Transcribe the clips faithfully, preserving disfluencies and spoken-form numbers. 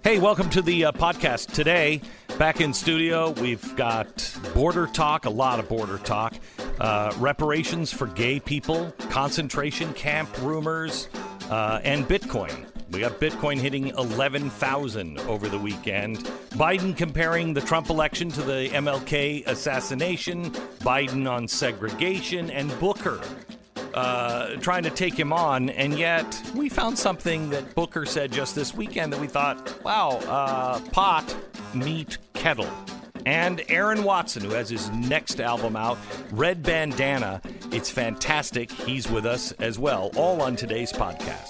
Hey, welcome to the uh, podcast. Today, back in studio, we've got border talk, a lot of border talk, uh, reparations for gay people, concentration camp rumors, uh, and Bitcoin. We got Bitcoin hitting eleven thousand over the weekend. Biden comparing the Trump election to the M L K assassination, Biden on segregation, and Booker uh, trying to take him on. And yet we found something that Booker said just this weekend that we thought, wow, uh, pot, meet, kettle. And Aaron Watson, who has his next album out, Red Bandana. It's fantastic. He's with us as well, all on today's podcast.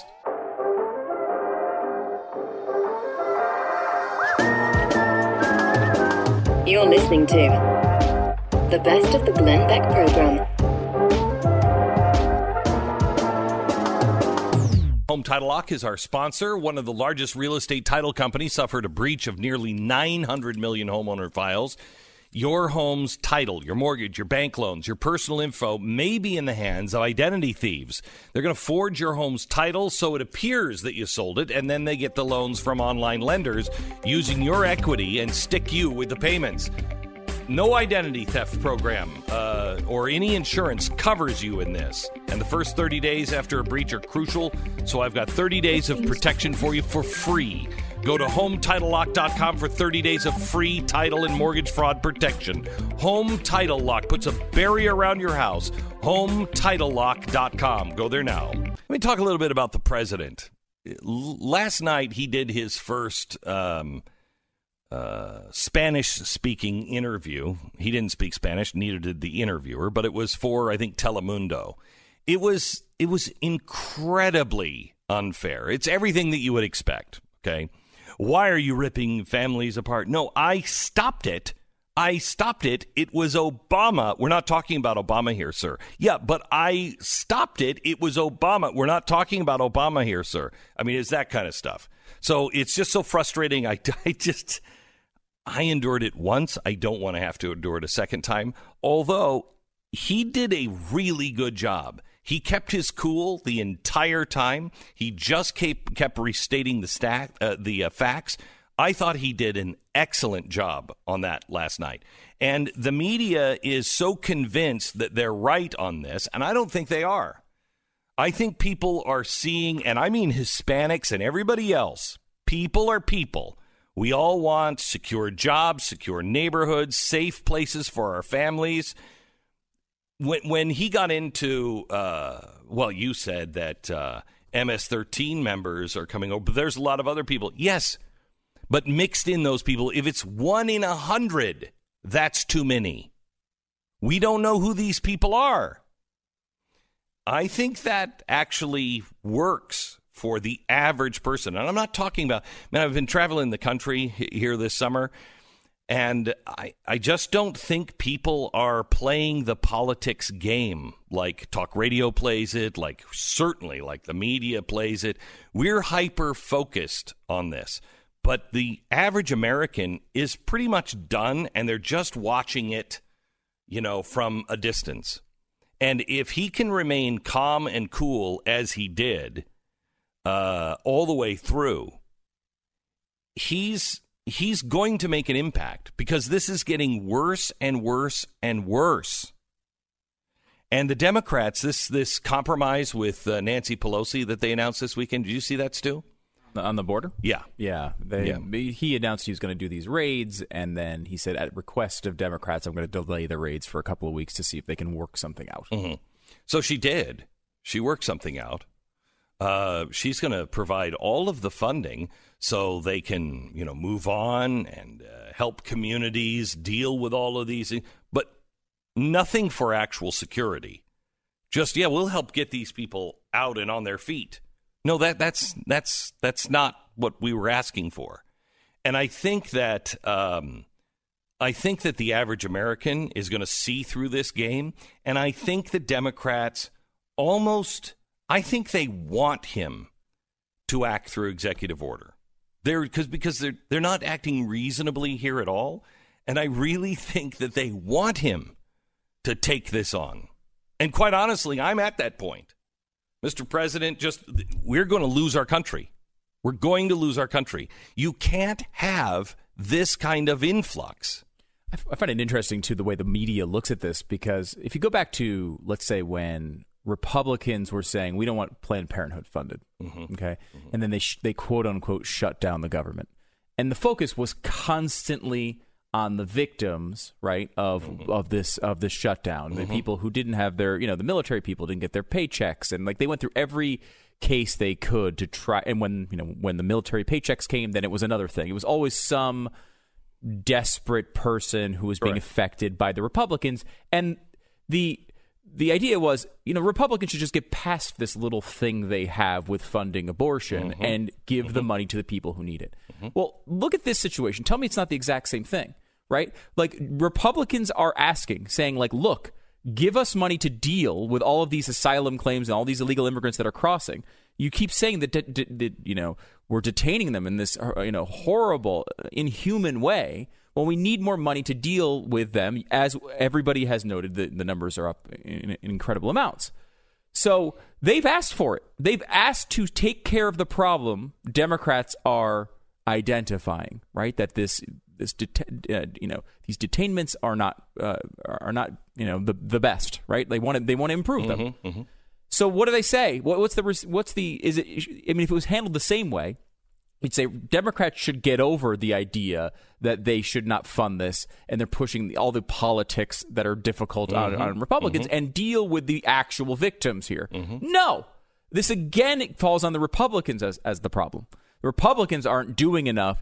You're listening to the best of the Glenn Beck program. Home Title Lock is our sponsor. One of the largest real estate title companies suffered a breach of nearly nine hundred million homeowner files. Your home's title, your mortgage, your bank loans, your personal info may be in the hands of identity thieves. They're going to forge your home's title so it appears that you sold it, and then they get the loans from online lenders using your equity and stick you with the payments. No identity theft program uh, or any insurance covers you in this. And the first thirty days after a breach are crucial, so I've got thirty days of protection for you for free. Go to home title lock dot com for thirty days of free title and mortgage fraud protection. Home Title Lock puts a barrier around your house. home title lock dot com. Go there now. Let me talk a little bit about the president. L- last night, he did his first um, uh, Spanish-speaking interview. He didn't speak Spanish, neither did the interviewer, but it was for, I think, Telemundo. It was it was incredibly unfair. It's everything that you would expect, okay? Why are you ripping families apart? No, I stopped it. I stopped it. It was Obama. We're not talking about Obama here, sir. Yeah, but I stopped it. It was Obama. We're not talking about Obama here, sir. I mean, it's that kind of stuff. So it's just so frustrating. I, I just, I endured it once. I don't want to have to endure it a second time. Although he did a really good job. He kept his cool the entire time. He just kept, kept restating the stat, uh, the uh, facts. I thought he did an excellent job on that last night. And the media is so convinced that they're right on this, and I don't think they are. I think people are seeing, and I mean Hispanics and everybody else, people are people. We all want secure jobs, secure neighborhoods, safe places for our families. When when he got into, uh, well, you said that uh, M S thirteen members are coming over, but there's a lot of other people. Yes, but mixed in those people, if it's one in a hundred, that's too many. We don't know who these people are. I think that actually works for the average person. And I'm not talking about, man, I've been traveling the country here this summer. And I, I just don't think people are playing the politics game like talk radio plays it, like certainly like the media plays it. We're hyper-focused on this. But the average American is pretty much done, and they're just watching it, you know, from a distance. And if he can remain calm and cool as he did uh, all the way through, he's... he's going to make an impact because this is getting worse and worse and worse. And the Democrats, this this compromise with uh, Nancy Pelosi that they announced this weekend, did you see that, Stu? On the border? Yeah. Yeah. They, yeah. He announced he was going to do these raids, and then he said, at request of Democrats, I'm going to delay the raids for a couple of weeks to see if they can work something out. Mm-hmm. So she did. She worked something out. Uh, she's going to provide all of the funding so they can, you know, move on and uh, help communities deal with all of these things, but nothing for actual security. Just, yeah, we'll help get these people out and on their feet. No, that that's that's that's not what we were asking for. And I think that um, I think that the average American is going to see through this game, and I think the Democrats almost. I think they want him to act through executive order. They're because because they're they're not acting reasonably here at all, and I really think that they want him to take this on. And quite honestly, I'm at that point. Mister President, just we're going to lose our country. We're going to lose our country. You can't have this kind of influx. I find it interesting, too, the way the media looks at this, because if you go back to, let's say, when Republicans were saying we don't want Planned Parenthood funded, mm-hmm. okay, mm-hmm. and then they sh- they quote unquote shut down the government, and the focus was constantly on the victims, right, of mm-hmm. of this of this shutdown, mm-hmm. the people who didn't have their, you know, the military people didn't get their paychecks, and like they went through every case they could to try. And when you know when the military paychecks came, then it was another thing. It was always some desperate person who was being right. affected by the Republicans, and the the idea was, you know, Republicans should just get past this little thing they have with funding abortion mm-hmm. and give mm-hmm. the money to the people who need it. Mm-hmm. Well, look at this situation. Tell me it's not the exact same thing, right? Like, Republicans are asking, saying, like, look, give us money to deal with all of these asylum claims and all these illegal immigrants that are crossing. You keep saying that, that, that, that you know, we're detaining them in this, you know, horrible, inhuman way. Well, we need more money to deal with them. As everybody has noted, the, the numbers are up in, in incredible amounts. So they've asked for it. They've asked to take care of the problem Democrats are identifying, right? That this this det- uh, you know these detainments are not uh, are not you know the the best, right? They want to they want to improve mm-hmm, them. Mm-hmm. So what do they say? What, what's the what's the is it? I mean, if it was handled the same way, you'd say Democrats should get over the idea that they should not fund this, and they're pushing the, all the politics that are difficult mm-hmm. on, on Republicans, mm-hmm. and deal with the actual victims here. Mm-hmm. No, this again it falls on the Republicans as as the problem. The Republicans aren't doing enough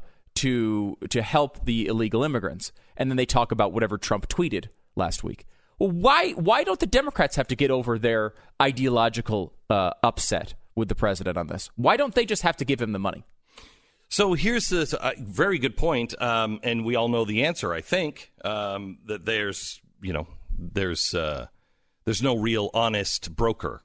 to to help the illegal immigrants, and then they talk about whatever Trump tweeted last week. Well, why why don't the Democrats have to get over their ideological uh, upset with the president on this? Why don't they just have to give him the money? So here's this uh, very good point, um, and we all know the answer. I think um, that there's you know there's uh, there's no real honest broker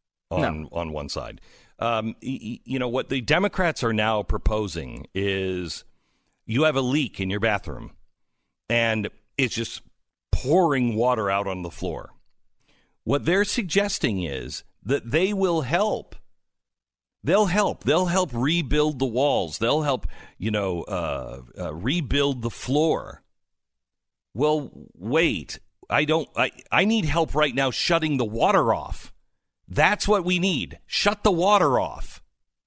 on no. on one side. Um, y- you know what the Democrats are now proposing is you have a leak in your bathroom, and it's just pouring water out on the floor. What they're suggesting is that they will help. They'll help. They'll help rebuild the walls. They'll help, you know, uh, uh, rebuild the floor. Well, wait. I don't. I, I need help right now shutting the water off. That's what we need. Shut the water off.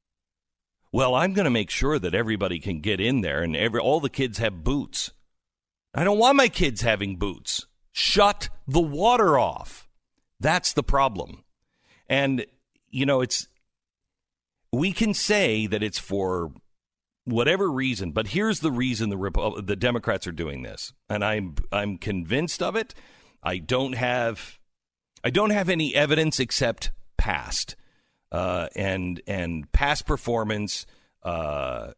Well, I'm going to make sure that everybody can get in there and every all the kids have boots. I don't want my kids having boots. Shut the water off. That's the problem. And, you know, it's we can say that it's for whatever reason, but here's the reason the Repu- the Democrats are doing this. And I'm I'm convinced of it. I don't have I don't have any evidence except past uh, and and past performance uh,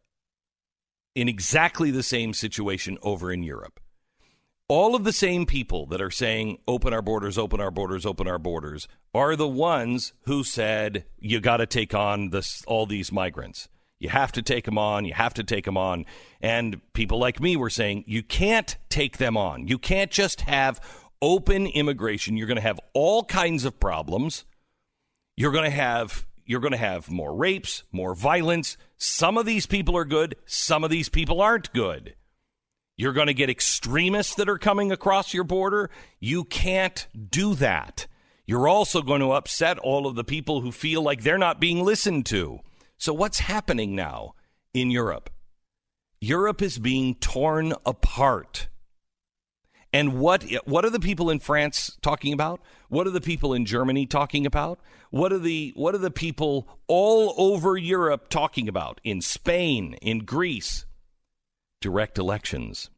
in exactly the same situation over in Europe. All of the same people that are saying, open our borders, open our borders, open our borders, are the ones who said, you got to take on this, all these migrants. You have to take them on. You have to take them on. And people like me were saying, you can't take them on. You can't just have open immigration. You're going to have all kinds of problems. You're going to have you're going to have more rapes, more violence. Some of these people are good. Some of these people aren't good. You're going to get extremists that are coming across your border. You can't do that. You're also going to upset all of the people who feel like they're not being listened to. So what's happening now in Europe? Europe is being torn apart. And what what are the people in France talking about? What are the people in Germany talking about? What are the what are the people all over Europe talking about? In Spain, in Greece? Direct elections,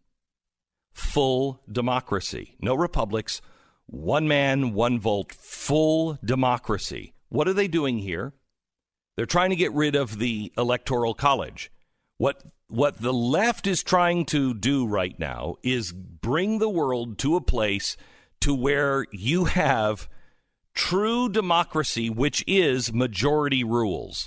full democracy, no republics, one man, one vote, full democracy. What are they doing here? They're trying to get rid of the Electoral College. What what the left is trying to do right now is bring the world to a place to where you have true democracy, which is majority rules.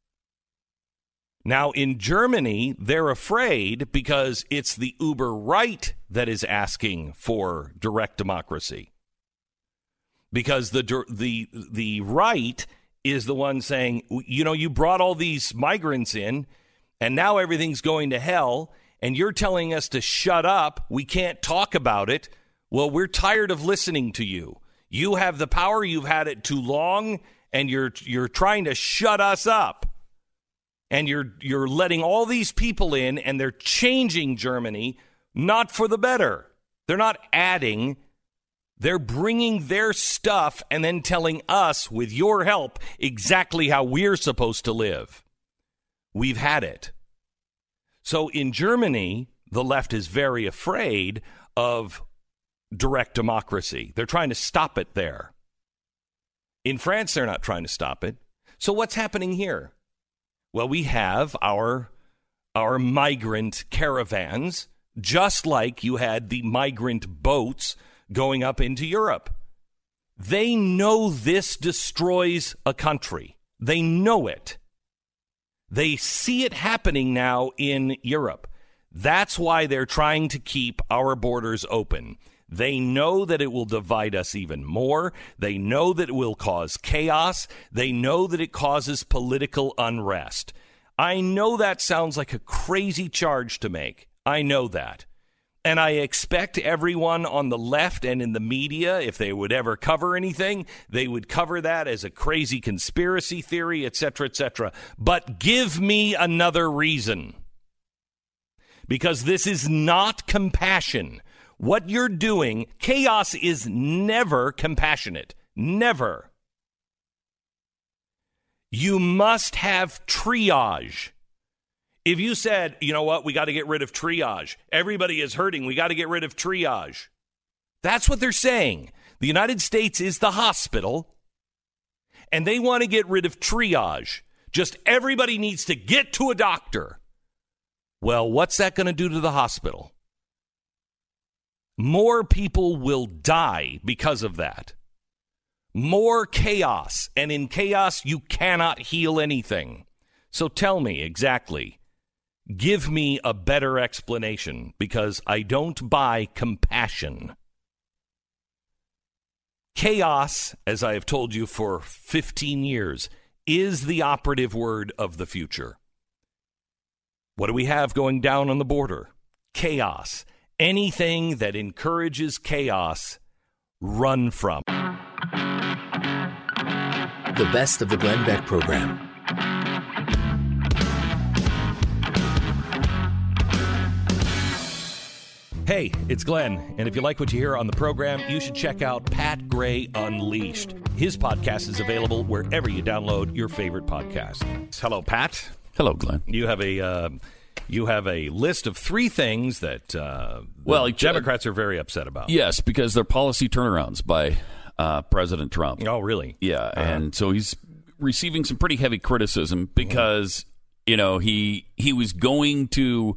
Now, in Germany, they're afraid because it's the uber right that is asking for direct democracy. Because the the the right is the one saying, you know, you brought all these migrants in. and now everything's going to hell, and you're telling us to shut up. We can't talk about it. Well, we're tired of listening to you. You have the power. You've had it too long, and you're you're trying to shut us up. And you're you're letting all these people in, and they're changing Germany, not for the better. They're not adding. They're bringing their stuff and then telling us, with your help, exactly how we're supposed to live. We've had it. So in Germany, the left is very afraid of direct democracy. They're trying to stop it there. In France, they're not trying to stop it. So what's happening here? Well, we have our, our migrant caravans, just like you had the migrant boats going up into Europe. They know this destroys a country. They know it. They see it happening now in Europe. That's why they're trying to keep our borders open. They know that it will divide us even more. They know that it will cause chaos. They know that it causes political unrest. I know that sounds like a crazy charge to make. I know that. And I expect everyone on the left and in the media, if they would ever cover anything, they would cover that as a crazy conspiracy theory, et cetera, et cetera. But give me another reason. Because this is not compassion. What you're doing, chaos is never compassionate. Never. You must have triage. If you said, you know what, we got to get rid of triage. Everybody is hurting. We got to get rid of triage. That's what they're saying. The United States is the hospital, and they want to get rid of triage. Just everybody needs to get to a doctor. Well, what's that going to do to the hospital? More people will die because of that. More chaos. And in chaos, you cannot heal anything. So tell me exactly. Give me a better explanation, because I don't buy compassion. Chaos, as I have told you for fifteen years, is the operative word of the future. What do we have going down on the border? Chaos. Anything that encourages chaos, run from. The best of the Glenn Beck program. Hey, it's Glenn, and if you like what you hear on the program, you should check out Pat Gray Unleashed. His podcast is available wherever you download your favorite podcasts. Hello, Pat. Hello, Glenn. You have a uh, you have a list of three things that uh, the well, Democrats are very upset about. Yes, because they're policy turnarounds by uh, President Trump. Oh, really? Yeah, uh-huh. And so he's receiving some pretty heavy criticism because mm-hmm. you know he he was going to.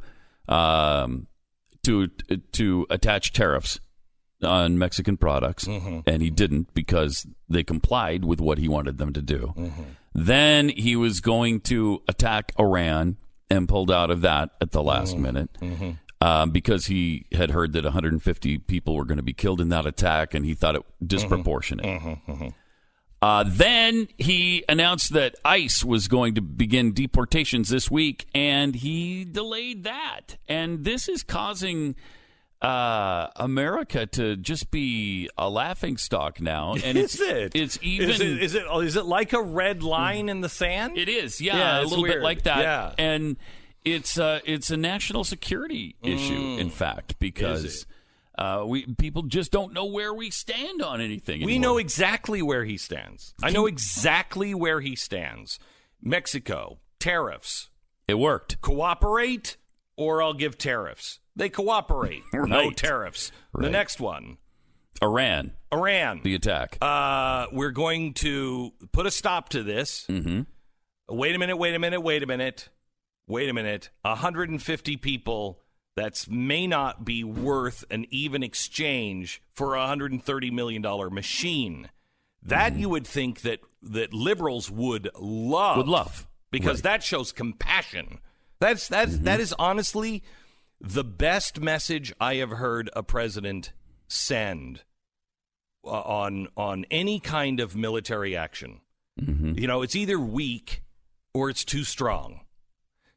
Um, To, to attach tariffs on Mexican products, mm-hmm. and he didn't because they complied with what he wanted them to do. Mm-hmm. Then he was going to attack Iran and pulled out of that at the last mm-hmm. minute mm-hmm. Um, because he had heard that one hundred fifty people were going to be killed in that attack, and he thought it disproportionate. Mm-hmm. Mm-hmm. Uh, then he announced that ICE was going to begin deportations this week, and he delayed that. And this is causing uh, America to just be a laughingstock now. And is it's, it? It's even. Is it, is it? Is it like a red line in the sand? It is. Yeah, yeah a little weird. bit like that. Yeah. And it's uh, it's a national security issue, mm. in fact, because. Uh, we people just don't know where we stand on anything anymore. We know exactly where he stands. I know exactly where he stands. Mexico, tariffs. It worked. Cooperate, or I'll give tariffs. They cooperate. Right. No tariffs. Right. The next one. Iran. Iran. The attack. Uh, we're going to put a stop to this. Mm-hmm. Wait a minute, wait a minute, wait a minute. Wait a minute. one hundred fifty people... That may not be worth an even exchange for a one hundred thirty million dollars machine. That mm-hmm. you would think that, that liberals would love. Would love. Because right. that shows compassion. That's, that's, mm-hmm. that is honestly the best message I have heard a president send uh, on, on any kind of military action. Mm-hmm. You know, it's either weak or it's too strong.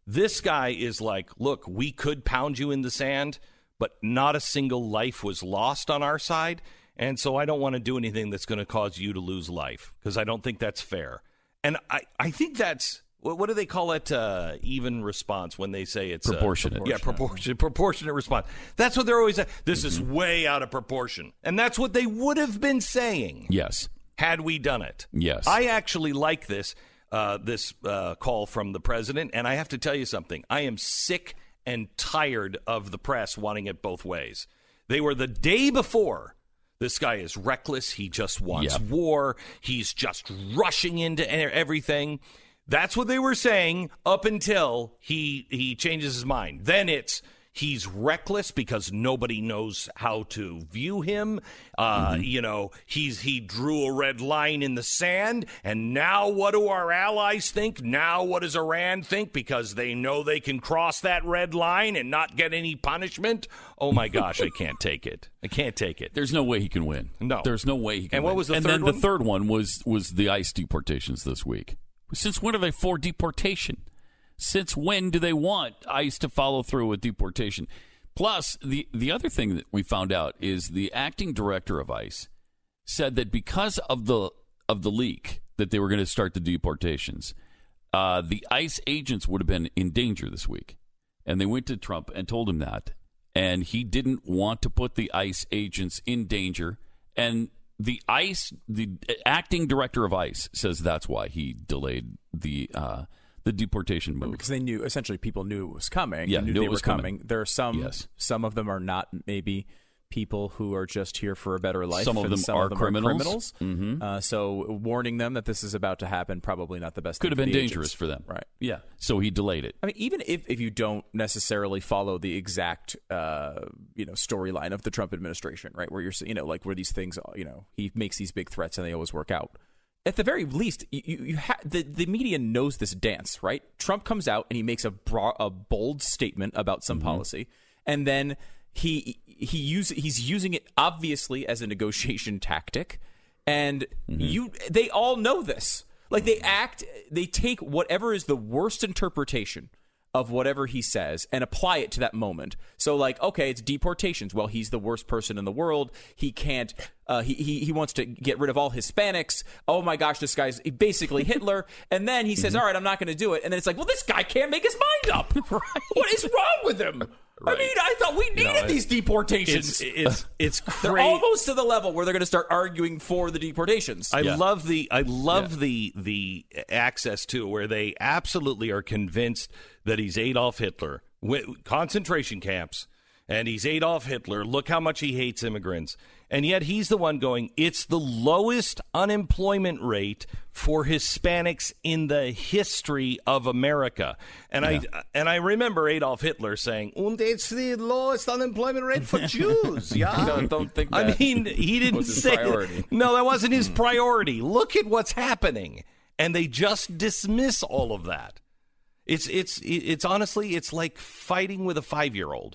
This guy is like, look, we could pound you in the sand, but not a single life was lost on our side. And so I don't want to do anything that's going to cause you to lose life because I don't think that's fair. And I, I think that's, what, what do they call it? Uh, even response when they say it's proportionate. Uh, yeah, proportionate, proportionate response. That's what they're always saying. This mm-hmm. is way out of proportion. And that's what they would have been saying. Yes. Had we done it. Yes. I actually like this. Uh, this uh, call from the president, and I have to tell you something. I am sick and tired of the press wanting it both ways. They were the day before. This guy is reckless. He just wants yep. war. He's just rushing into everything. That's what they were saying up until he he changes his mind. Then it's he's reckless because nobody knows how to view him. Uh, mm-hmm. You know, he's he drew a red line in the sand. And now what do our allies think? Now what does Iran think? Because they know they can cross that red line and not get any punishment. Oh, my gosh, I can't take it. I can't take it. There's no way he can win. No. There's no way he can and win. And what was the and third then one? the third one was, was the ICE deportations this week. Since when are they for deportation? Since when do they want ICE to follow through with deportation? Plus, the, the other thing that we found out is the acting director of ICE said that because of the of the leak that they were going to start the deportations, uh, the ICE agents would have been in danger this week. And they went to Trump and told him that. And he didn't want to put the ICE agents in danger. And the ICE, the acting director of ICE says that's why he delayed the uh the deportation move. Because they knew, essentially, people knew it was coming. Yeah, knew, knew they it was were coming. coming. There are some, yes. some of them are not maybe people who are just here for a better life. Some of them, some are, of them criminals. are criminals. Mm-hmm. Uh, so warning them that this is about to happen, probably not the best Could thing have been for the dangerous agents. for them. Right. Yeah. So he delayed it. I mean, even if, if you don't necessarily follow the exact, uh, you know, storyline of the Trump administration, right, where you're, you know, like where these things, you know, he makes these big threats and they always work out. At the very least, you, you, you ha- the, the media knows this dance, right? Trump comes out and he makes a, bra- a bold statement about some mm-hmm. policy, and then he he use he's using it obviously as a negotiation tactic, and mm-hmm. you they all know this. Like they act, they take whatever is the worst interpretation of whatever he says and apply it to that moment. So like, okay, it's deportations. Well, he's the worst person in the world. He can't, uh, he, he, he wants to get rid of all Hispanics. Oh my gosh, this guy's basically Hitler. And then he says, mm-hmm. all right, I'm not going to do it. And then it's like, well, this guy can't make his mind up. Right. What is wrong with him? Right. I mean, I thought we needed you know, these deportations. It's it's, it's they're almost to the level where they're going to start arguing for the deportations. I yeah. love the I love yeah. the the access to where they absolutely are convinced that he's Adolf Hitler. Concentration camps, and he's Adolf Hitler. Look how much he hates immigrants. And yet he's the one going, it's the lowest unemployment rate for Hispanics in the history of America. And yeah. I and I remember Adolf Hitler saying, and it's the lowest unemployment rate for Jews. Yeah, don't, don't think that I mean, he didn't say that. No, that wasn't his priority. Look at what's happening. And they just dismiss all of that. It's it's it's honestly, it's like fighting with a five-year-old,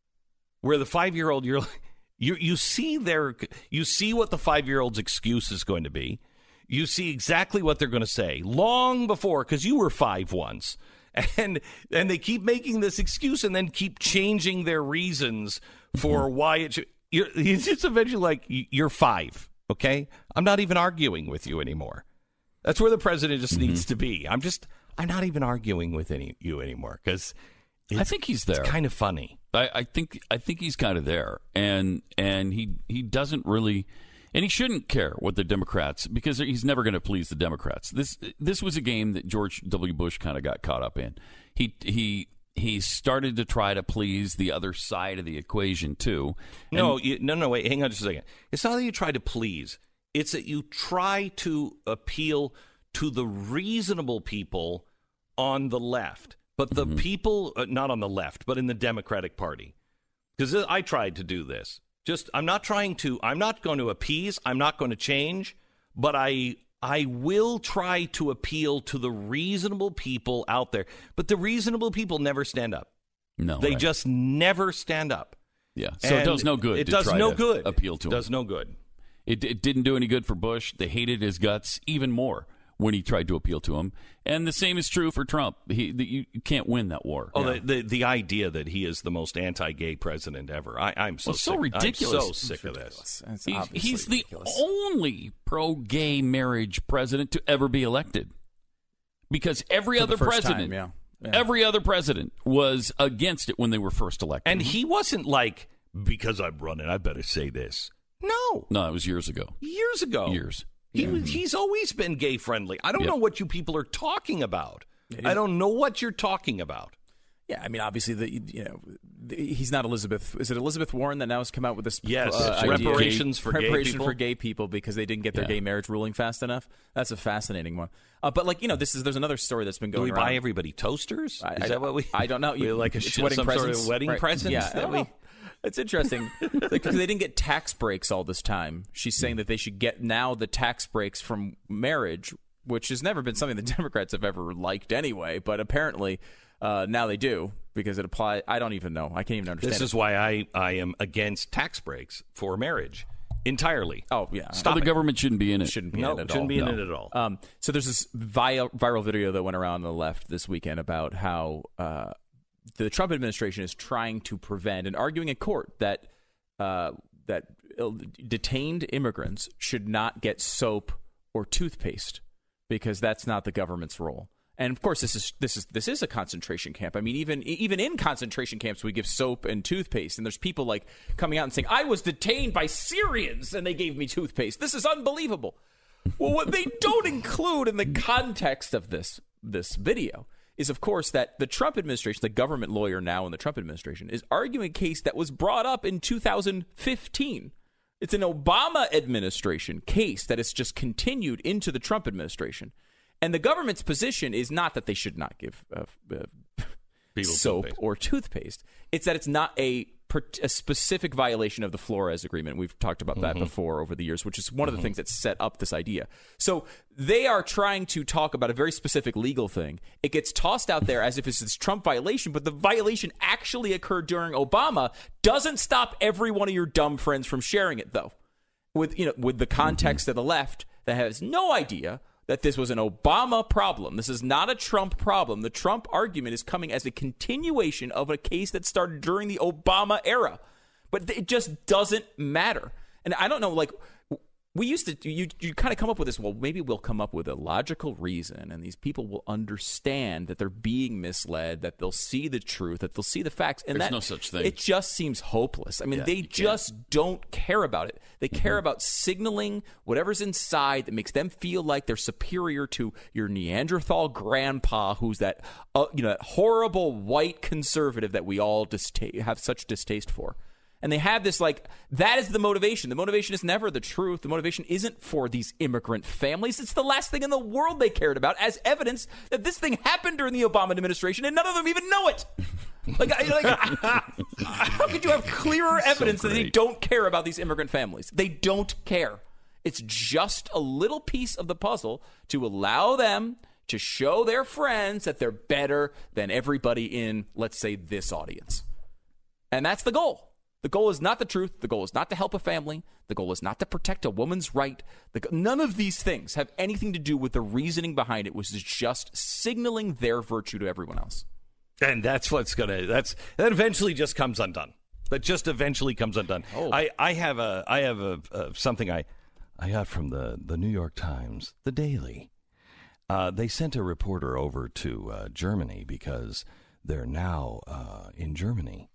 where the five-year-old, you're like, You you see their you see what the five-year-old's excuse is going to be. You see exactly what they're going to say long before, because you were five once, and and they keep making this excuse and then keep changing their reasons for why it should. You're, it's just eventually like, you're five, okay? I'm not even arguing with you anymore. That's where the president just mm-hmm. needs to be. I'm just I'm not even arguing with any you anymore, because I think he's there. It's kind of funny. I, I think I think he's kind of there, and and he he doesn't really, and he shouldn't care what the Democrats, because he's never going to please the Democrats. This this was a game that George W. Bush kind of got caught up in. He he he started to try to please the other side of the equation too. And no, you, no, no, wait, hang on just a second. It's not that you try to please; it's that you try to appeal to the reasonable people on the left. But the mm-hmm. people, uh, not on the left, but in the Democratic Party. Because I tried to do this. Just, I'm not trying to, I'm not going to appease, I'm not going to change, but I I will try to appeal to the reasonable people out there. But the reasonable people never stand up. No. They right. just never stand up. Yeah. So and it does no good. It to does try no to good. Appeal to it him. does no good. It, it didn't do any good for Bush. They hated his guts even more when he tried to appeal to him. And the same is true for Trump. He, the, you, you can't win that war. Oh, yeah. the, the the idea that he is the most anti-gay president ever. I, I'm so well, so sick. ridiculous. I'm so sick of this. He's, he's the only pro-gay marriage president to ever be elected. Because every For other president, time, yeah. Yeah. every other president was against it when they were first elected. And he wasn't like, because I'm running, I better say this. No. No, it was years ago. Years ago. Years. He Mm-hmm. was, he's always been gay friendly. I don't Yep. know what you people are talking about. I don't know what you're talking about. Yeah, I mean, obviously, the you know, the, he's not Elizabeth. Is it Elizabeth Warren that now has come out with this? Yes, uh, it's idea- reparations for gay reparation people. for gay people because they didn't get their Yeah. gay marriage ruling fast enough. That's a fascinating one. Uh, but like you know, this is there's another story that's been Do going we around. buy everybody toasters? I- Is I- that what we? I don't know. We like a It's sh- wedding some presents. sort of wedding Right. presents Yeah, I that don't we. know. It's interesting because they didn't get tax breaks all this time. She's saying that they should get now the tax breaks from marriage, which has never been something the Democrats have ever liked anyway. But apparently uh, now they do because it applies. I don't even know. I can't even understand. This it. is why I, I am against tax breaks for marriage entirely. Oh yeah, Stop the it. government shouldn't be in it. shouldn't be No, in it at shouldn't all. be in No. it at all. Um, so there's this vi- viral video that went around on the left this weekend about how uh, the Trump administration is trying to prevent and arguing in court that uh, that Ill- detained immigrants should not get soap or toothpaste because that's not the government's role. And of course, this is this is this is a concentration camp. I mean, even even in concentration camps, we give soap and toothpaste, and there's people like coming out and saying, "I was detained by Syrians and they gave me toothpaste. This is unbelievable." Well, what they don't include in the context of this this video is, of course, that the Trump administration, the government lawyer now in the Trump administration, is arguing a case that was brought up in two thousand fifteen. It's an Obama administration case that has just continued into the Trump administration. And the government's position is not that they should not give uh, uh, soap toothpaste. or toothpaste. It's that it's not a, per- a specific violation of the Flores Agreement. We've talked about that Mm-hmm. before over the years, which is one of the things that set up this idea. So they are trying to talk about a very specific legal thing. It gets tossed out there as if it's this Trump violation, but the violation actually occurred during Obama. Doesn't stop every one of your dumb friends from sharing it, though. With you know, with the context of the left that has no idea that this was an Obama problem. This is not a Trump problem. The Trump argument is coming as a continuation of a case that started during the Obama era. But it just doesn't matter. And I don't know, like, we used to, you, you kind of come up with this, well, maybe we'll come up with a logical reason, and these people will understand that they're being misled, that they'll see the truth, that they'll see the facts. And There's that, no such thing. It just seems hopeless. I mean, Yeah, they you can't. just don't care about it. They care about signaling whatever's inside that makes them feel like they're superior to your Neanderthal grandpa, who's that, uh, you know, that horrible white conservative that we all dista- have such distaste for. And they have this, like, that is the motivation. The motivation is never the truth. The motivation isn't for these immigrant families. It's the last thing in the world they cared about, as evidence that this thing happened during the Obama administration, and none of them even know it. Like, I, like how could you have clearer evidence that they great. don't care about these immigrant families? They don't care. It's just a little piece of the puzzle to allow them to show their friends that they're better than everybody in, let's say, this audience. And that's the goal. The goal is not the truth. The goal is not to help a family. The goal is not to protect a woman's right. The, go- none of these things have anything to do with the reasoning behind it, which is just signaling their virtue to everyone else. And that's what's gonna. That's that eventually just comes undone. That just eventually comes undone. Oh. I, I have a I have a, a something I I got from the the New York Times, the Daily. Uh, they sent a reporter over to uh, Germany because they're now uh, in Germany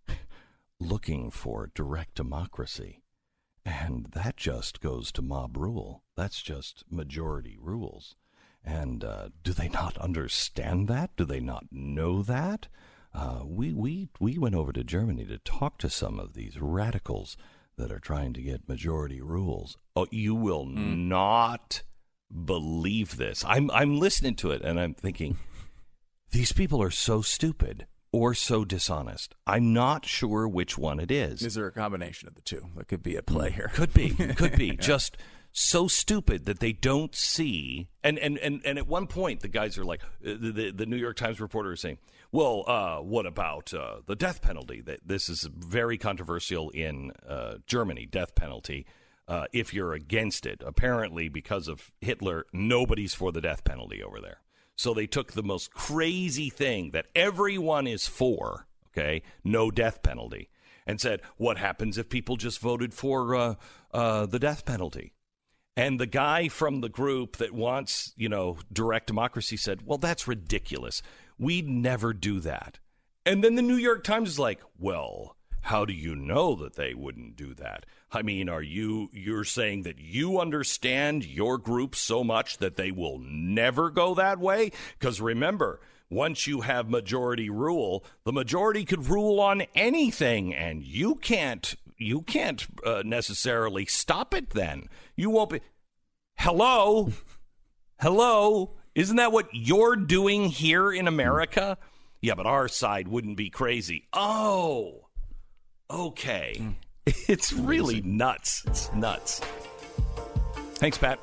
looking for direct democracy, and that just goes to mob rule. That's just majority rules. And uh, do they not understand that? Do they not know that? Uh, we, we, we went over to Germany to talk to some of these radicals that are trying to get majority rules. Oh, you will mm. not believe this. I'm, I'm listening to it, and I'm thinking, these people are so stupid or so dishonest. I'm not sure which one it is. Is there a combination of the two that could be at play here? Could be. Could be. yeah. Just so stupid that they don't see. And, and, and, and at one point, the guys are like, the, the, the New York Times reporter is saying, well, uh, what about uh, the death penalty? That This is very controversial in uh, Germany, death penalty. uh, if you're against it. Apparently, because of Hitler, nobody's for the death penalty over there. So they took the most crazy thing that everyone is for, okay, no death penalty, and said, what happens if people just voted for uh, uh, the death penalty? And the guy from the group that wants, you know, direct democracy said, well, that's ridiculous. We'd never do that. And then the New York Times is like, well, how do you know that they wouldn't do that? I mean, are you, you're saying that you understand your group so much that they will never go that way? Because remember, once you have majority rule, the majority could rule on anything, and you can't, you can't uh, necessarily stop it then. You won't be. Hello? Hello? Isn't that what you're doing here in America? Yeah, but our side wouldn't be crazy. Oh, okay. It's really nuts. It's nuts. Thanks, Pat.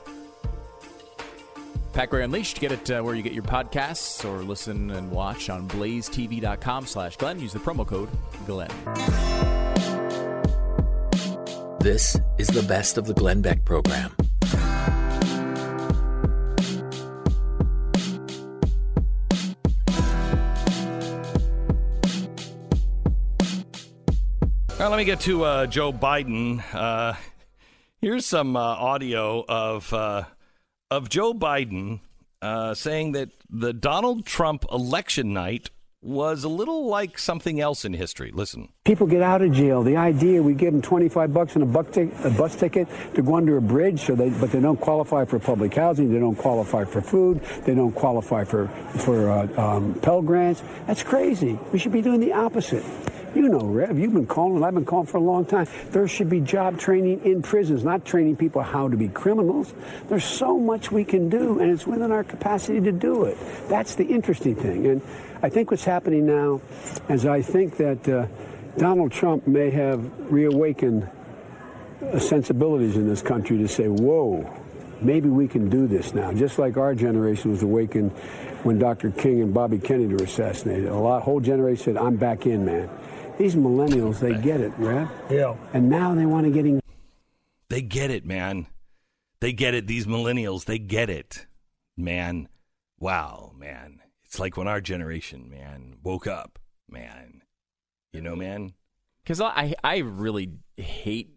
Pat Gray Unleashed. Get it uh, where you get your podcasts or listen and watch on blazetv.com slash Glenn. Use the promo code Glenn. This is the best of the Glenn Beck program. All right, let me get to uh, Joe Biden. Uh, here's some uh, audio of uh, of Joe Biden uh, saying that the Donald Trump election night was a little like something else in history. Listen. People get out of jail. The idea we give them twenty-five bucks and a, buck t- a bus ticket to go under a bridge, so they, but they don't qualify for public housing. They don't qualify for food. They don't qualify for for uh, um, Pell Grants. That's crazy. We should be doing the opposite. You know, Rev, you've been calling, I've been calling for a long time. There should be job training in prisons, not training people how to be criminals. There's so much we can do, and it's within our capacity to do it. That's the interesting thing. And I think what's happening now is I think that uh, Donald Trump may have reawakened uh, sensibilities in this country to say, whoa, maybe we can do this now. Just like our generation was awakened when Doctor King and Bobby Kennedy were assassinated. A lot, whole generation said, I'm back in, man. These millennials, they get it, Rev. Yeah. And now they want to get in. They get it, man. They get it. These millennials, they get it, man. Wow, man. It's like when our generation, man, woke up, man. You know, man? Because I, I really hate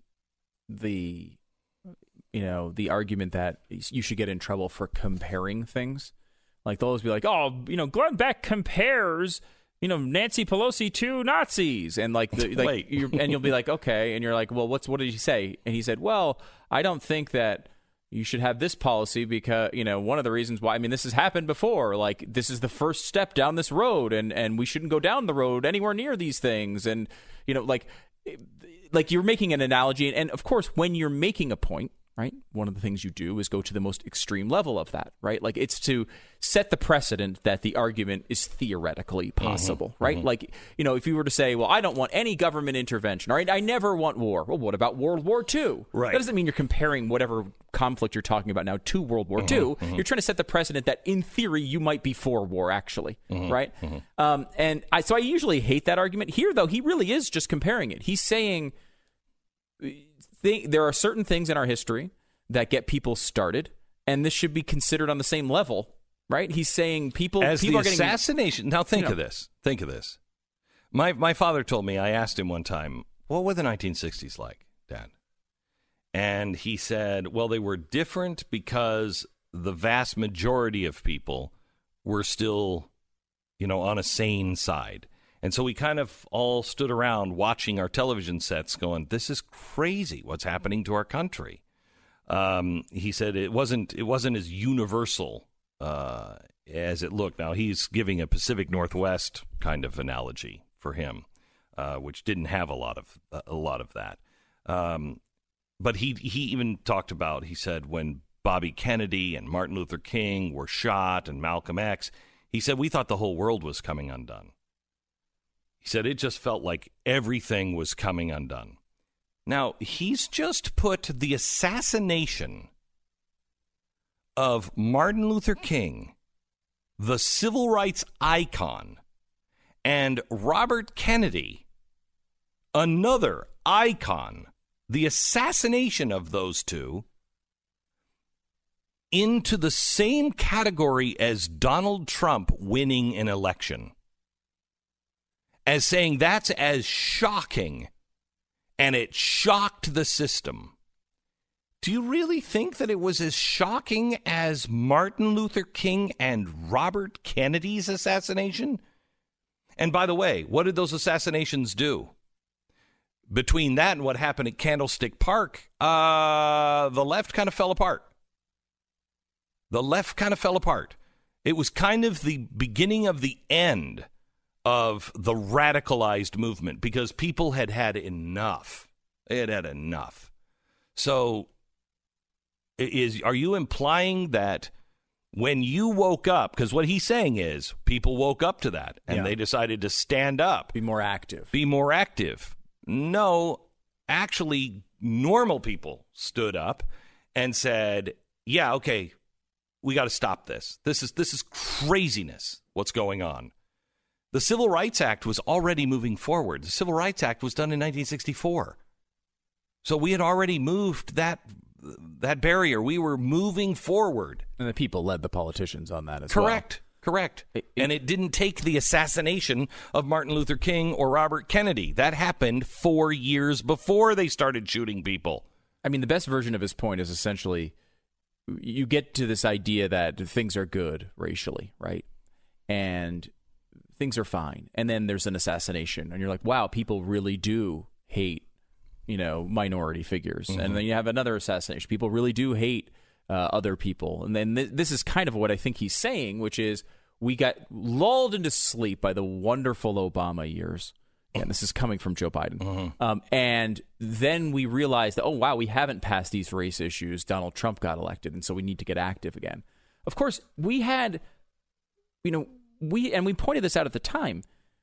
the, you know, the argument that you should get in trouble for comparing things. Like, they'll always be like, oh, you know, Glenn Beck compares, you know, Nancy Pelosi to Nazis, and like, the, like, you're, and you'll be like, okay, and you're like, well, what's what did he say? And he said, well, I don't think that you should have this policy because, you know, one of the reasons why, I mean, this has happened before. Like, this is the first step down this road, and and we shouldn't go down the road anywhere near these things, and you know, like, like you're making an analogy, and, and of course, when you're making a point, right, one of the things you do is go to the most extreme level of that, right? Like, it's to set the precedent that the argument is theoretically possible, mm-hmm, right? Mm-hmm. Like, you know, if you were to say, well, I don't want any government intervention, all right, I never want war. Well, what about World War Two? Right. That doesn't mean you're comparing whatever conflict you're talking about now to World War mm-hmm, Two. Mm-hmm. You're trying to set the precedent that, in theory, you might be for war, actually, mm-hmm, right? Mm-hmm. Um, and I, so I usually hate that argument. Here, though, he really is just comparing it. He's saying th- there are certain things in our history that get people started, and this should be considered on the same level, right? He's saying people as people the are getting assassination. Now think you know, of this. Think of this. My my father told me. I asked him one time, "What were the nineteen sixties like, Dad?" And he said, "Well, they were different because the vast majority of people were still, you know, on a sane side." And so we kind of all stood around watching our television sets, going, "This is crazy. What's happening to our country?" Um, he said it wasn't it wasn't as universal uh, as it looked. Now, he's giving a Pacific Northwest kind of analogy for him, uh, which didn't have a lot of a lot of that. Um, but he he even talked about, he said, when Bobby Kennedy and Martin Luther King were shot and Malcolm X, he said, we thought the whole world was coming undone. He said it just felt like everything was coming undone. Now, he's just put the assassination of Martin Luther King, the civil rights icon, and Robert Kennedy, another icon the assassination of those two into the same category as Donald Trump winning an election, as saying that's as shocking, and it shocked the system. Do you really think that it was as shocking as Martin Luther King and Robert Kennedy's assassination? And by the way, what did those assassinations do? Between that and what happened at Candlestick Park, uh, the left kind of fell apart. The left kind of fell apart. It was kind of the beginning of the end of the radicalized movement because people had had enough. They had had enough. So is are you implying that when you woke up, because what he's saying is people woke up to that and Yeah. they decided to stand up. Be more active. Be more active. No, actually, normal people stood up and said, yeah, okay, we got to stop this. This is this is craziness, what's going on. The Civil Rights Act was already moving forward. The Civil Rights Act was done in nineteen sixty-four. So we had already moved that that barrier. We were moving forward. And the people led the politicians on that as well. Correct. Correct. It- it- and it didn't take the assassination of Martin Luther King or Robert Kennedy. That happened four years before they started shooting people. I mean, the best version of his point is essentially you get to this idea that things are good racially, right? And things are fine. And then there's an assassination. And you're like, wow, people really do hate, you know, minority figures. Mm-hmm. And then you have another assassination. People really do hate uh, other people. And then th- this is kind of what I think he's saying, which is we got lulled into sleep by the wonderful Obama years. And this is coming from Joe Biden. Mm-hmm. Um, and then we realized that, oh, wow, we haven't passed these race issues. Donald Trump got elected, and so we need to get active again. Of course, we had, you know, we and we pointed this out at the time.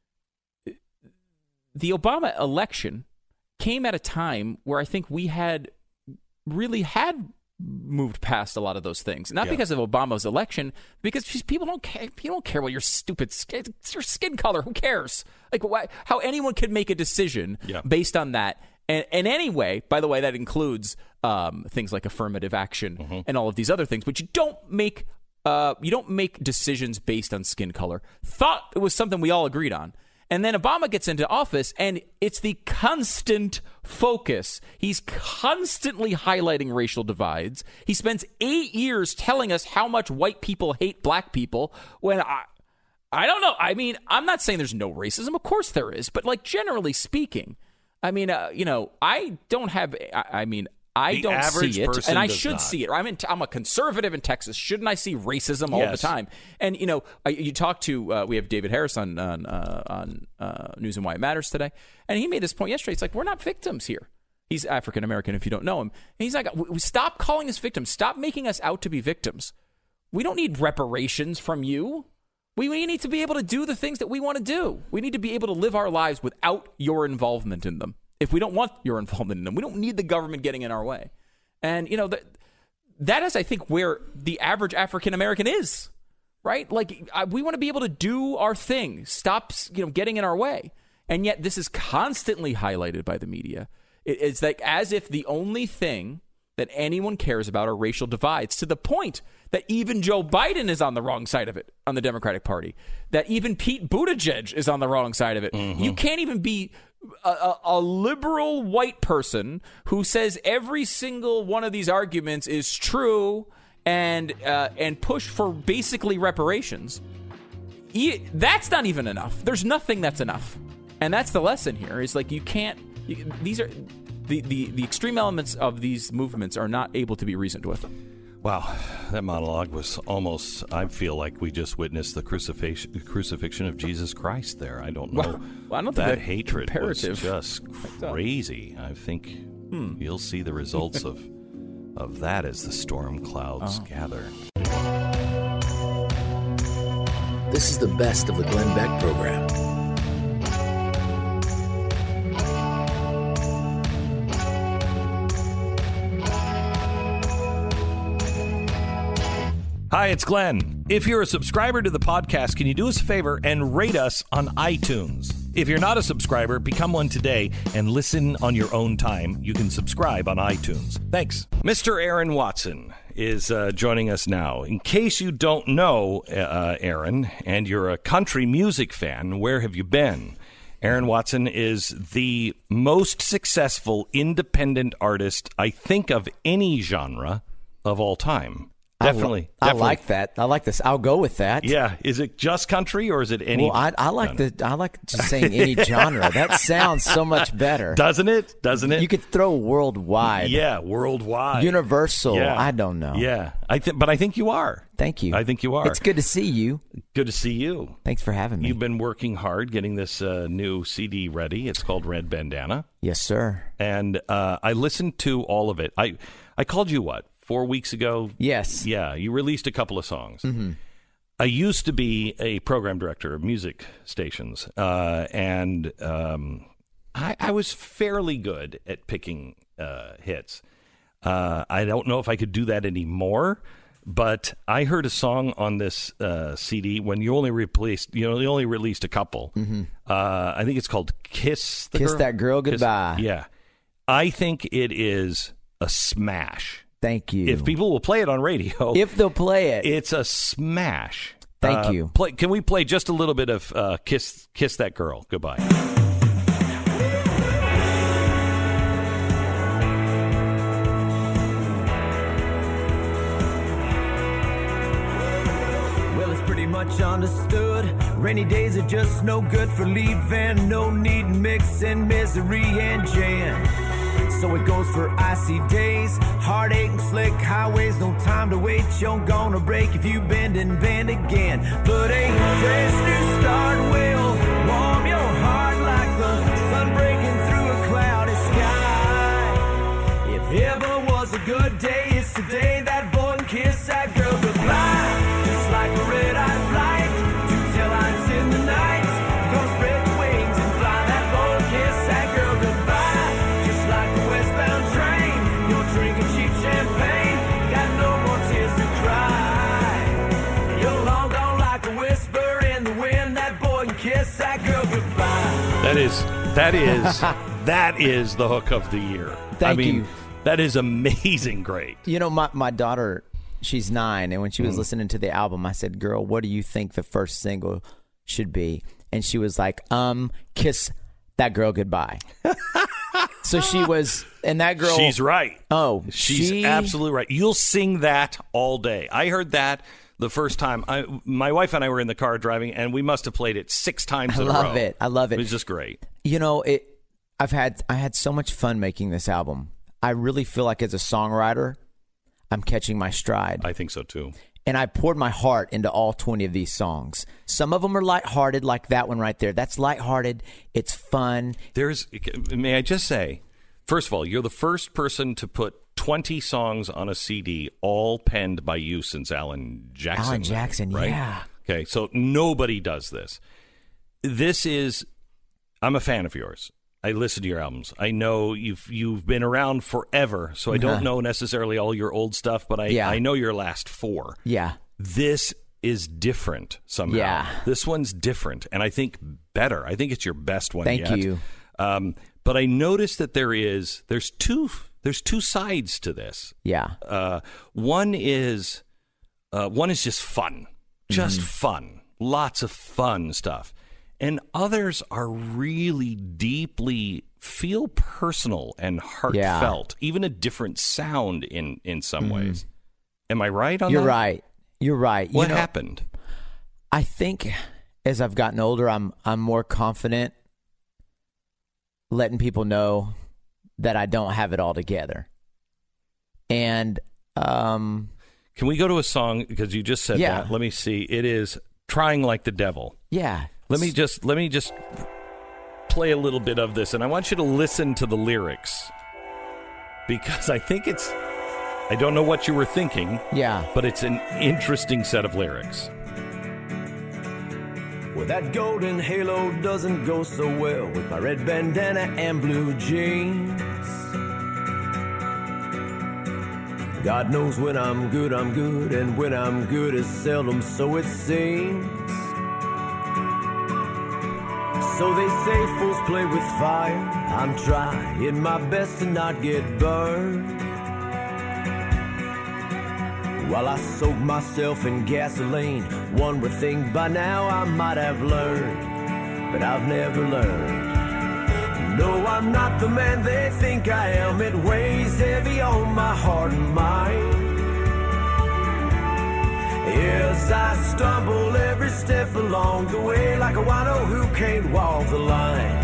The Obama election came at a time where I think we had really had moved past a lot of those things. Not Yeah. because of Obama's election, because people don't care. People don't care what your stupid skin, it's your skin color. Who cares? Like why, how anyone could make a decision Yeah. based on that. And, and anyway, by the way, that includes um, things like affirmative action Mm-hmm. and all of these other things. But you don't make uh, you don't make decisions based on skin color. Thought it was something we all agreed on. And then Obama gets into office, and it's the constant focus. He's constantly highlighting racial divides. He spends eight years telling us how much white people hate black people when I, I don't know. I mean, I'm not saying there's no racism. Of course there is. But like generally speaking, I mean, uh, you know, I don't have, I, I mean, I The don't average see it, person and I does should not. see it. I'm in, I'm a conservative in Texas. Shouldn't I see racism all Yes. the time? And you know, I, you talk to uh, we have David Harris on on uh, on uh, News and Why It Matters today, and he made this point yesterday. It's like we're not victims here. He's African American, if you don't know him. And he's like, "W- stop calling us victims. Stop making us out to be victims. We don't need reparations from you. We, we need to be able to do the things that we want to do. We need to be able to live our lives without your involvement in them. If we don't want your involvement in them, we don't need the government getting in our way." And, you know, that, that is, I think, where the average African-American is, right? Like, I, we want to be able to do our thing, stop, you know, getting in our way. And yet this is constantly highlighted by the media. It, it's like as if the only thing that anyone cares about are racial divides, to the point that even Joe Biden is on the wrong side of it on the Democratic Party, that even Pete Buttigieg is on the wrong side of it. Mm-hmm. You can't even be a, a, a liberal white person who says every single one of these arguments is true and uh, and push for basically reparations. E- that's not even enough. There's nothing that's enough. And that's the lesson here, is like you can't you, these are the, the, the extreme elements of these movements are not able to be reasoned with. Wow, that monologue was almost, I feel like we just witnessed the crucifixion, crucifixion of Jesus Christ there. I don't know. Well, well, I don't think that that hatred comparative. was just crazy. I think hmm. you'll see the results of of that as the storm clouds oh. gather. This is the best of the Glenn Beck program. Hi, it's Glenn. If you're a subscriber to the podcast, can you do us a favor and rate us on iTunes? If you're not a subscriber, become one today and listen on your own time. You can subscribe on iTunes. Thanks. Mister Aaron Watson is uh, joining us now. In case you don't know, uh, Aaron, and you're a country music fan, where have you been? Aaron Watson is the most successful independent artist, I think, of any genre of all time. Definitely. I, li- I definitely. like that. I like this. I'll go with that. Yeah. Is it just country or is it any? Well, I, I like the. I like just saying any genre. That sounds so much better. Doesn't it? Doesn't it? You could throw worldwide. Yeah, worldwide. Universal. Yeah. I don't know. Yeah. I th- but I think you are. Thank you. I think you are. It's good to see you. Good to see you. Thanks for having me. You've been working hard getting this uh, new C D ready. It's called Red Bandana. Yes, sir. And uh, I listened to all of it. I I called you what? Four weeks ago? Yes. Yeah, you released a couple of songs. Mm-hmm. I used to be a program director of music stations, uh, and um, I, I was fairly good at picking uh, hits. Uh, I don't know if I could do that anymore, but I heard a song on this uh, C D when you only replaced, you know, you only released a couple. Mm-hmm. Uh, I think it's called "Kiss the Kiss Girl." That Girl Kiss- Goodbye. yeah, I think it is a smash. Thank you. If people will play it on radio, If they'll play it. it's a smash. Thank Uh, you. Play, can we play just a little bit of uh, "Kiss Kiss That Girl Goodbye"? Well, it's pretty much understood. Rainy days are just no good for lead van. No need mixing misery and jam. So it goes for icy days, heartache and slick highways. No time to wait, you're gonna break if you bend and bend again. But a fresh new start will warm your heart like the sun breaking through a cloudy sky. If ever was a good day, it's today. That boy can kiss that girl goodbye. Just like a red-eye flight to tell lights in the night. Go spread your wings and fly. That boy can kiss that girl goodbye. Just like a westbound train, you're drinking cheap champagne. Got no more tears to cry. You're long gone like a whisper in the wind. That boy can kiss that girl goodbye. That is that is that is the hook of the year. Thank I mean, you. that is amazing. Great. You know, my, my daughter, she's nine, and when she was Mm. listening to the album, I said, "Girl, what do you think the first single should be?" And she was like, um, "Kiss That Girl Goodbye." So she was, and that girl. She's right. Oh, She's she, absolutely right. You'll sing that all day. I heard that the first time. I, my wife and I were in the car driving, and we must have played it six times I in a row. love it. I love it. It was just great. You know, it. I've had I had so much fun making this album. I really feel like as a songwriter, I'm catching my stride. I think so too. And I poured my heart into all twenty of these songs. Some of them are lighthearted, like that one right there. That's lighthearted. It's fun. There's, may I just say, first of all, you're the first person to put twenty songs on a C D, all penned by you since Alan Jackson. Alan Jackson, right? yeah. Okay, so nobody does this. This is, I'm a fan of yours. I listen to your albums. I know you've you've been around forever, so I don't Uh-huh. know necessarily all your old stuff, but I, Yeah. I know your last four. Yeah. This is different somehow. Yeah. This one's different, and I think better. I think it's your best one Thank yet. you. Um, but I noticed that there is there's two there's two sides to this. Yeah. Uh, one is uh, one is just fun, just Mm-hmm. fun, lots of fun stuff, and others are really deeply feel personal and heartfelt, even a different sound in in some ways. Am I right on Mm-hmm. You're that? right. You're right. You What know, happened? I think as I've gotten older, I'm I'm more confident letting people know that I don't have it all together. And um, Can we go to a song because you just said Yeah. that? Let me see. It is "Trying Like the Devil." yeah, Let me just let me just play a little bit of this, and I want you to listen to the lyrics because I think it's. I don't know what you were thinking, yeah. but it's an interesting set of lyrics. Well, that golden halo doesn't go so well with my red bandana and blue jeans. God knows when I'm good, I'm good, and when I'm good, it's seldom so it seems. So they say fools play with fire. I'm trying my best to not get burned. While I soak myself in gasoline, one would think by now I might have learned, but I've never learned. No, I'm not the man they think I am. It weighs heavy on my heart and mind. Yes, I stumble every step along the way like a wino who can't walk the line.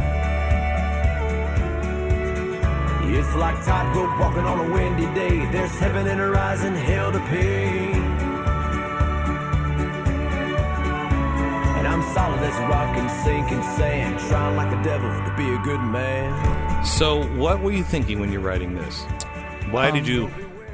It's like tightrope walking on a windy day. There's heaven in her eyes and hell to pay. And I'm solid as a rock and sinking sand, trying like a devil to be a good man. So what were you thinking when you're writing this? Why um, did you...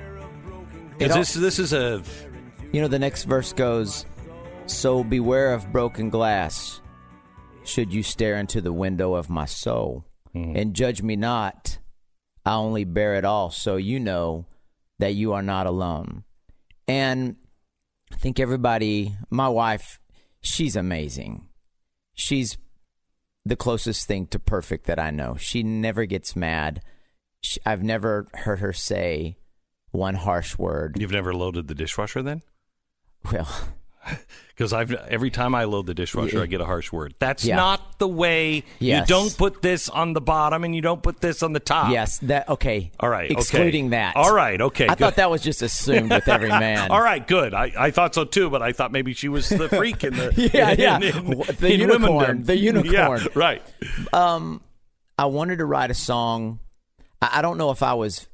Because this, this is a... You know, the next verse goes, so beware of broken glass, should you stare into the window of my soul, mm-hmm. and judge me not, I only bear it all, so you know that you are not alone. And I think everybody, my wife, she's amazing. She's the closest thing to perfect that I know. She never gets mad. She, I've never heard her say one harsh word. You've never loaded the dishwasher then? Well, because I've every time I load the dishwasher, yeah. I get a harsh word. That's yeah. not the way. Yes. You don't put this on the bottom and you don't put this on the top. Yes, that okay. All right, excluding okay. that. All right, okay. I good. thought that was just assumed with every man. All right, good. I, I thought so too, but I thought maybe she was the freak in the yeah, in, yeah, in, in, the in unicorn, the unicorn. Yeah, right. Um, I wanted to write a song. I, I don't know if I was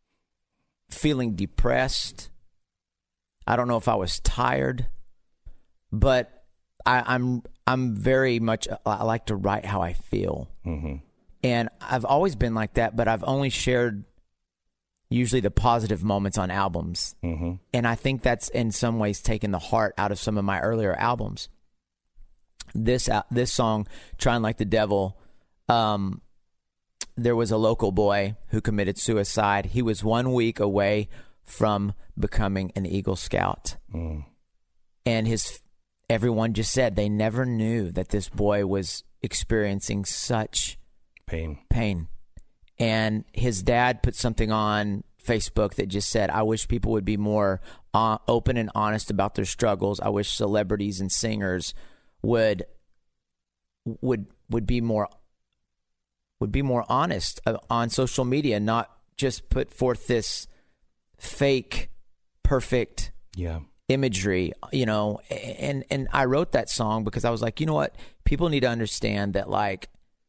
feeling depressed. I don't know if I was tired. But I, I'm I'm very much, I like to write how I feel. Mm-hmm. And I've always been like that, but I've only shared usually the positive moments on albums. Mm-hmm. And I think that's in some ways taken the heart out of some of my earlier albums. This this song, Trying Like the Devil, um, there was a local boy who committed suicide. He was one week away from becoming an Eagle Scout. Mm. And his everyone just said they never knew that this boy was experiencing such pain. Pain. And his dad put something on Facebook that just said, I wish people would be more uh, open and honest about their struggles. I wish celebrities and singers would would would be more would be more honest on social media, not just put forth this fake, perfect yeah. imagery, you know. And and I wrote that song because I was like, you know what? People need to understand that, like,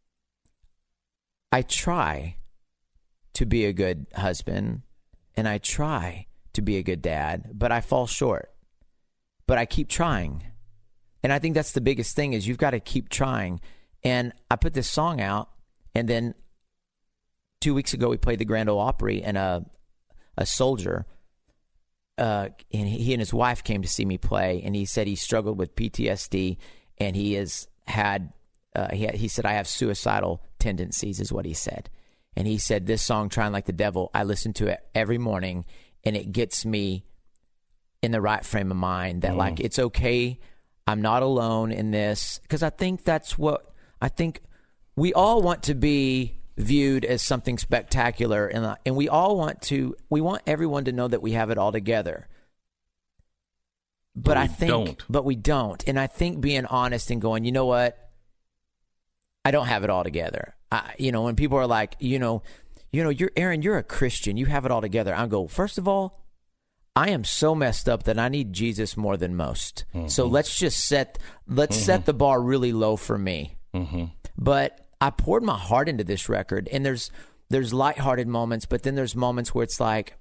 I try to be a good husband and I try to be a good dad, but I fall short. But I keep trying. And I think that's the biggest thing, is you've got to keep trying. And I put this song out, and then two weeks ago we played the Grand Ole Opry, and a a soldier, uh, and he and his wife came to see me play, and he said he struggled with P T S D, and he has had, uh, he had, he said, I have suicidal tendencies, is what he said. And he said, this song, Trying Like the Devil, I listen to it every morning, and it gets me in the right frame of mind that, mm. like, it's okay. I'm not alone in this. Because I think that's what, I think we all want to be viewed as something spectacular. And, and we all want to, we want everyone to know that we have it all together. But, but I think, don't. but we don't. And I think being honest and going, you know what? I don't have it all together. I, you know, when people are like, you know, you know, you're Aaron, you're a Christian. You have it all together. I go, first of all, I am so messed up that I need Jesus more than most. Mm-hmm. So let's just set, let's mm-hmm. set the bar really low for me. Mm-hmm. But I poured my heart into this record, and there's, there's lighthearted moments, but then there's moments where it's like,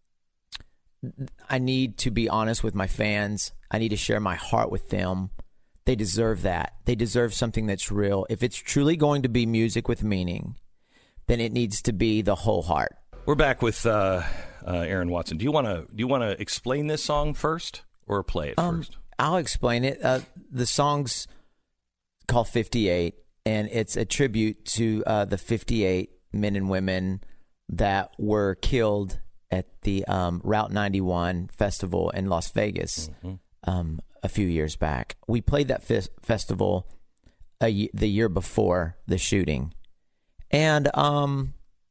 I need to be honest with my fans. I need to share my heart with them. They deserve that. They deserve something that's real. If it's truly going to be music with meaning, then it needs to be the whole heart. We're back with uh, uh, Aaron Watson. Do you want to do you want to explain this song first, or play it um, first? I'll explain it. Uh, the song's called fifty-eight, and it's a tribute to uh, the fifty-eight men and women that were killed at the um, Route ninety-one festival in Las Vegas. Mm-hmm. Um, a few years back. We played that fe- festival a, the year before the shooting. And um,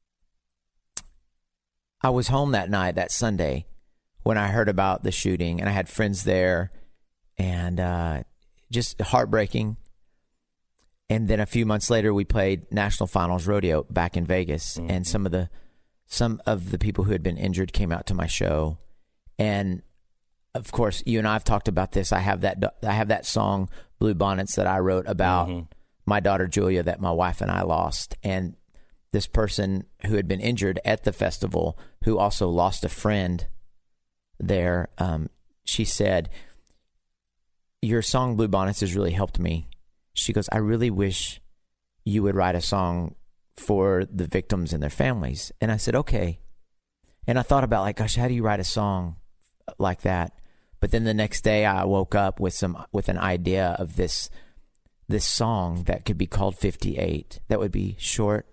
I was home that night, that Sunday, when I heard about the shooting, and I had friends there, and uh, just heartbreaking. And then a few months later, we played National Finals Rodeo back in Vegas, mm-hmm. and some of the some of the people who had been injured came out to my show. And of course, you and I have talked about this. I have that I have that song "Blue Bonnets" that I wrote about mm-hmm. my daughter Julia, that my wife and I lost, and this person who had been injured at the festival, who also lost a friend there. Um, she said, "Your song Blue Bonnets has really helped me." She goes, "I really wish you would write a song for the victims and their families." And I said, okay. And I thought about, like, gosh, how do you write a song like that? But then the next day I woke up with some with an idea of this this song that could be called fifty-eight. That would be short,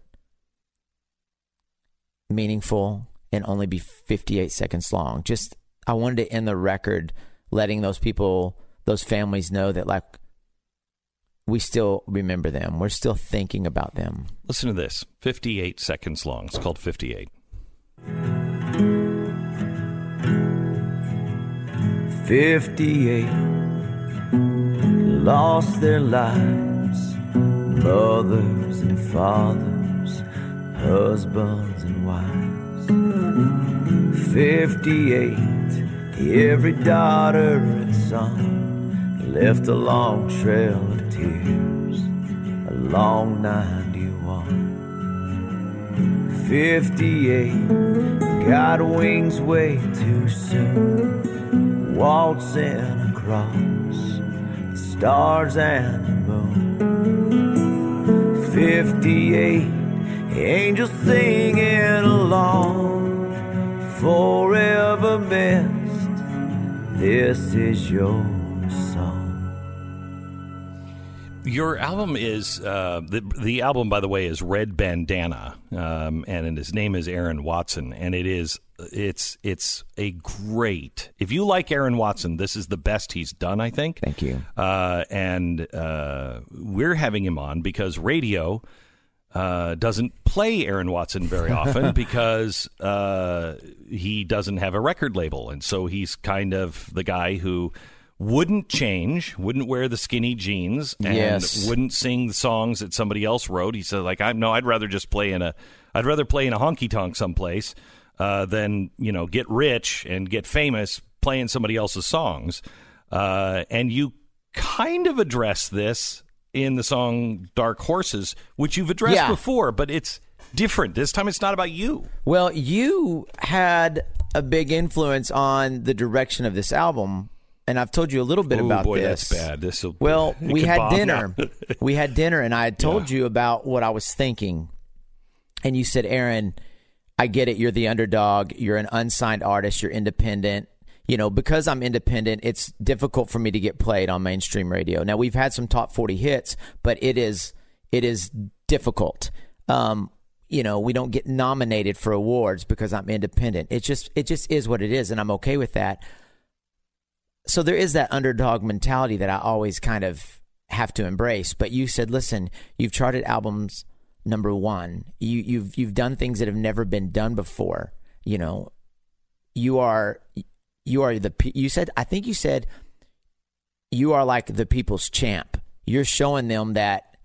meaningful, and only be fifty-eight seconds long. Just, I wanted to end the record letting those people, those families know that, like, we still remember them. We're still thinking about them. Listen to this. fifty-eight seconds long. It's called fifty-eight. fifty-eight lost their lives, mothers and fathers, husbands and wives. fifty-eight, every daughter and son left a long trail of tears, a long ninety-one. fifty-eight got wings way too soon, waltzing across the stars and the moon. fifty-eight angels singing along, forever missed, this is your song. Your album is, uh, the, the album, by the way, is Red Bandana, um, and his name is Aaron Watson, and it is, it's, it's a great, if you like Aaron Watson, this is the best he's done, I think. Thank you. Uh, and uh, we're having him on because radio uh, doesn't play Aaron Watson very often because uh, he doesn't have a record label, and so he's kind of the guy who wouldn't change, wouldn't wear the skinny jeans, and yes. wouldn't sing the songs that somebody else wrote. He said, like, I no, I'd rather just play in a, I'd rather play in a honky tonk someplace uh, than, you know, get rich and get famous playing somebody else's songs. Uh, and you kind of address this in the song Dark Horses, which you've addressed yeah. before, but it's different. This time it's not about you. Well, you had a big influence on the direction of this album. And I've told you a little bit Ooh, about boy, this. That's bad. This will. Well, we had dinner. we had dinner, and I had told yeah. you about what I was thinking. And you said, Aaron, I get it. You're the underdog. You're an unsigned artist. You're independent. You know, because I'm independent, it's difficult for me to get played on mainstream radio. Now, we've had some top forty hits, but it is it is difficult. Um, you know, we don't get nominated for awards because I'm independent. It just it just is what it is, and I'm okay with that. So there is that underdog mentality that I always kind of have to embrace. But you said, listen, you've charted albums number one. You, you've you've done things that have never been done before. You know, you are you are the you said I think you said you are like the people's champ. You're showing them that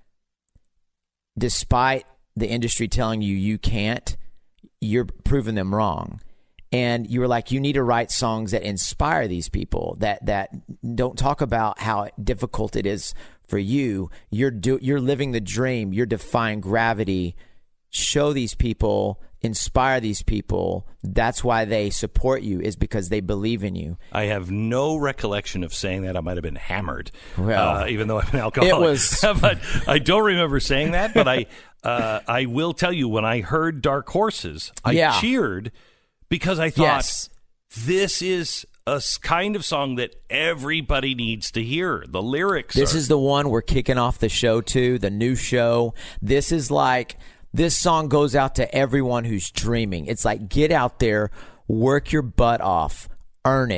despite the industry telling you you can't, you're proving them wrong. And you were like, you need to write songs that inspire these people, that that don't talk about how difficult it is for you. You're do, you're living the dream. You're defying gravity. Show these people, inspire these people. That's why they support you, is because they believe in you. I have no recollection of saying that. I might have been hammered, well, uh, even though I'm an alcoholic. It was, but I don't remember saying that. But I uh, I will tell you, when I heard Dark Horses, I yeah. cheered. Because I thought, yes. this is a kind of song that everybody needs to hear. The lyrics This are- is the one we're kicking off the show to, the new show. This is like, this song goes out to everyone who's dreaming. It's like, get out there, work your butt off, earn it.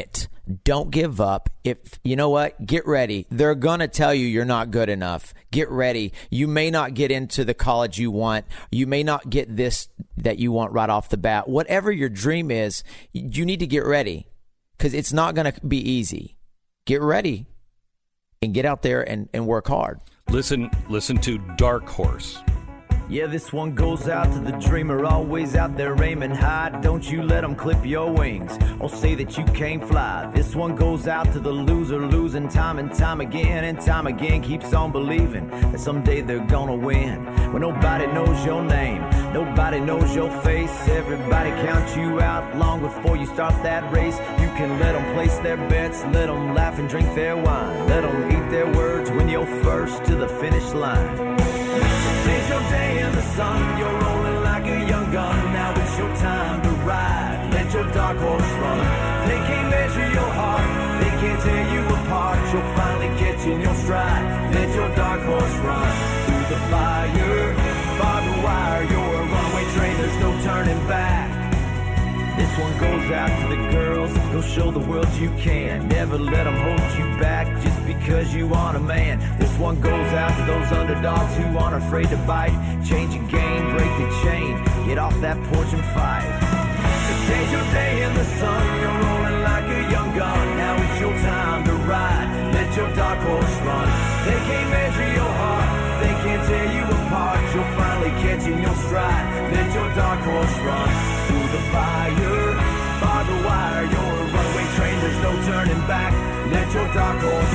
Don't give up. If you know what, get ready. They're going to tell you you're not good enough. Get ready. You may not get into the college you want. You may not get this that you want right off the bat. Whatever your dream is, you need to get ready because it's not going to be easy. Get ready and get out there and, and work hard. Listen, listen to Dark Horse. Yeah, this one goes out to the dreamer, always out there aiming high. Don't you let them clip your wings or say that you can't fly. This one goes out to the loser, losing time and time again and time again. Keeps on believing that someday they're gonna win. When nobody knows your name, nobody knows your face. Everybody counts you out long before you start that race. You can let them place their bets, let them laugh and drink their wine. Let them eat their words when you're first to the finish line. Today's your day in the sun, you're rolling like a young gun. Now it's your time to ride, let your dark horse run. They can't measure your heart, they can't tear you apart. You'll finally catch in your stride, let your dark horse run. Through the fire, barbed wire, you're a runaway train, there's no turning back. This one goes out to the girls, go show the world you can. Never let them hold you back just because you aren't a man. This one goes out to those underdogs who aren't afraid to bite. Change your game, break the chain, get off that porch and fight. Today's your day in the sun, you're rolling like a young gun. Now it's your time to ride, let your dark horse run. They can't measure your heart, they can't tear you apart. You'll finally catch in your stride, let your dark horse run. Through the fire, barbed wire, you're a runaway train, there's no turning back. Let your dark horse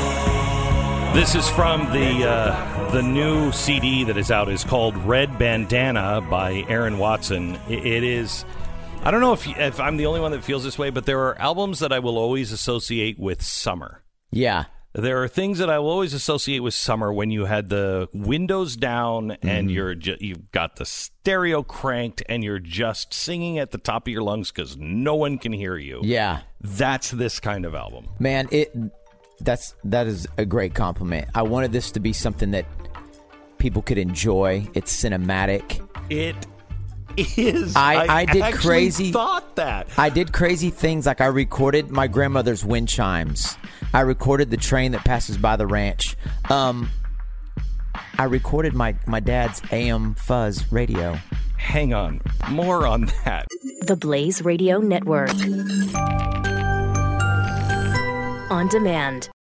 run. This is from the uh, the new C D that is out. Is called Red Bandana by Aaron Watson. It, it is. I don't know if if I'm the only one that feels this way, but there are albums that I will always associate with summer. Yeah. There are things that I will always associate with summer when you had the windows down and mm-hmm. you're ju- you've got the stereo cranked and you're just singing at the top of your lungs because no one can hear you. Yeah. That's this kind of album. Man, it that's that is a great compliment. I wanted this to be something that people could enjoy. It's cinematic. It is. I, I, I did actually crazy thought that. I did crazy things like I recorded my grandmother's wind chimes. I recorded the train that passes by the ranch. Um, I recorded my, my dad's A M Fuzz radio. Hang on. More on that. The Blaze Radio Network. On demand.